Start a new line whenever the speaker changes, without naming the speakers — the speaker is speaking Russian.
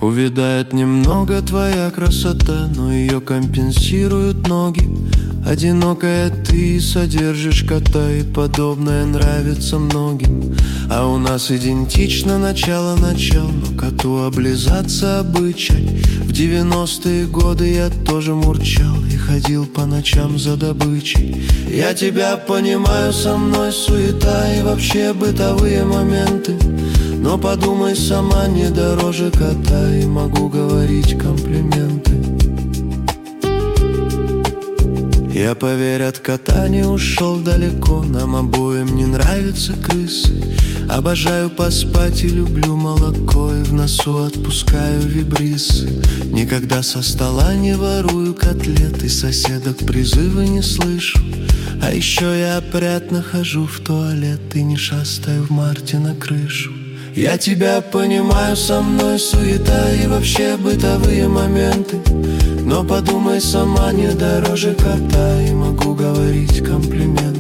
Увядает немного твоя красота, но ее компенсируют ноги. Одинокая ты содержишь кота, и подобное нравится многим. А у нас идентично начало-начал, но коту облизаться обычай. В 90-е годы я тоже мурчал и ходил по ночам за добычей. Я тебя понимаю, со мной суета и вообще бытовые моменты, но подумай сама, не дороже кота, и могу говорить комплименты. Я, поверь, от кота не ушел далеко. Нам обоим не нравятся крысы. Обожаю поспать и люблю молоко, и в носу отпускаю вибрисы. Никогда со стола не ворую котлеты, соседок призывы не слышу. А еще я опрятно хожу в туалет и не шастаю в марте на крышу. Я тебя понимаю, со мной суета и вообще бытовые моменты, но подумай сама, не дороже кота, и могу говорить комплименты.